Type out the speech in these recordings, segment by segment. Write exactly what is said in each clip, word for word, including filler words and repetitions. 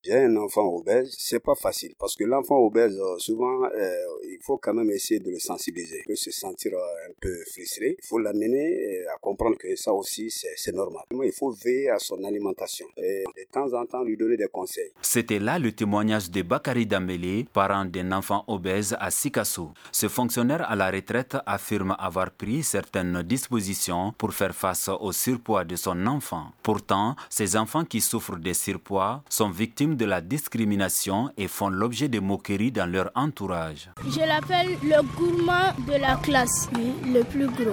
J'ai un enfant obèse, c'est pas facile parce que l'enfant obèse, souvent, euh, il faut quand même essayer de le sensibiliser. Il peut se sentir un peu frustré. Il faut l'amener à comprendre que ça aussi, c'est, c'est normal. Il faut veiller à son alimentation et de temps en temps lui donner des conseils. C'était là le témoignage de Bakary Dambélé, parent d'un enfant obèse à Sikasso. Ce fonctionnaire à la retraite affirme avoir pris certaines dispositions pour faire face au surpoids de son enfant. Pourtant, ces enfants qui souffrent de surpoids sont victimes de la discrimination et font l'objet de moqueries dans leur entourage. Je l'appelle le gourmand de la classe, le plus gros.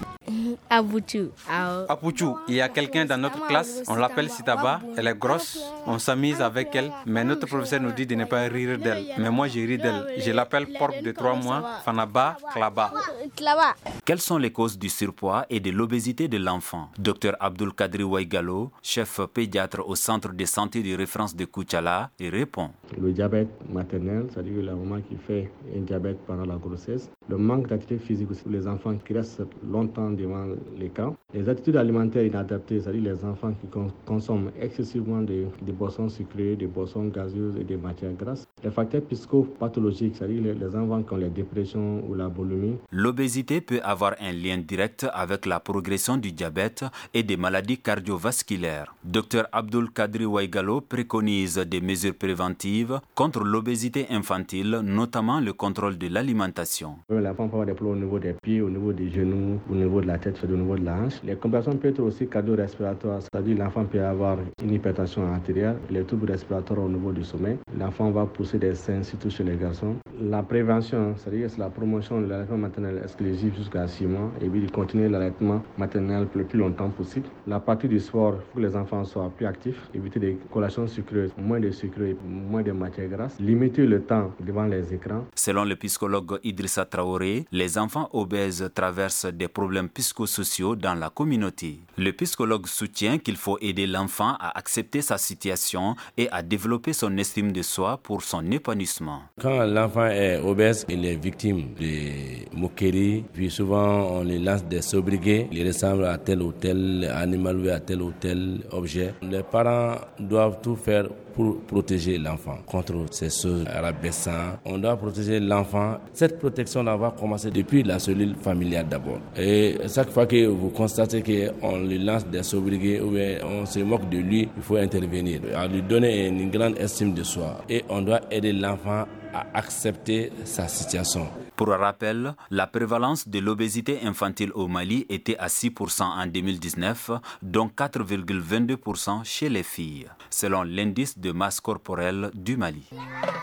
Apouchou. Apouchou, il y a quelqu'un dans notre classe, on l'appelle Sitaba, elle est grosse, on s'amuse avec elle, mais notre professeur nous dit de ne pas rire d'elle. Mais moi je ris d'elle, je l'appelle porc de trois mois, Fanaba, Klaba. Quelles sont les causes du surpoids et de l'obésité de l'enfant? Docteur Abdul Kadri Waigalo, chef pédiatre au centre de santé de référence de Koutiala, y répond. Le diabète maternel, c'est-à-dire la maman qui fait un diabète pendant la grossesse, le manque d'activité physique aussi pour les enfants qui restent longtemps devant l'écran, les attitudes alimentaires inadaptées, c'est-à-dire les enfants qui consomment excessivement de, de boissons sucrées, de boissons gazeuses et de matières grasses, les facteurs psychopathologiques, c'est-à-dire les, les enfants qui ont les dépressions ou la boulimie. L'obésité peut avoir un lien direct avec la progression du diabète et des maladies cardiovasculaires. Docteur Abdul Kadri Waigalo préconise des mesures préventives contre l'obésité infantile, notamment le contrôle de l'alimentation. L'enfant peut avoir des problèmes au niveau des pieds, au niveau des genoux, au niveau de la tête, au niveau de la hanche. Les complications peuvent être aussi cardio-respiratoires, c'est-à-dire l'enfant peut avoir une hypertension artérielle, les troubles respiratoires au niveau du sommeil. L'enfant va pousser des seins, surtout chez les garçons. La prévention, c'est-à-dire c'est la promotion de l'allaitement maternel exclusif jusqu'à six mois et puis de continuer l'allaitement maternel le plus longtemps possible. La partie du sport, il faut que les enfants soient plus actifs, éviter des collations sucreuses, moins de sucre, moins de matières grasses, limiter le temps devant les écrans. Selon le psychologue Idrissa Traoré, les enfants obèses traversent des problèmes psychosociaux dans la communauté. Le psychologue soutient qu'il faut aider l'enfant à accepter sa situation et à développer son estime de soi pour son épanouissement. Quand l'enfant est obèse, il est victime de moqueries, puis souvent on lui lance des sobriquets, il ressemble à tel ou tel animal ou à tel ou tel objet. Les parents doivent tout faire pour protéger l'enfant contre ces choses rabaissantes. On doit protéger l'enfant. Cette protection-là va commencer depuis la cellule familiale d'abord. Et chaque fois que vous constatez qu'on lui lance des sobriquets ou on se moque de lui, il faut intervenir, à lui donner une grande estime de soi. Et on doit aider l'enfant à accepter sa situation. Pour rappel, la prévalence de l'obésité infantile au Mali était à six pour cent en deux mille dix-neuf, dont quatre virgule vingt-deux pour cent chez les filles, selon l'indice de masse corporelle du Mali.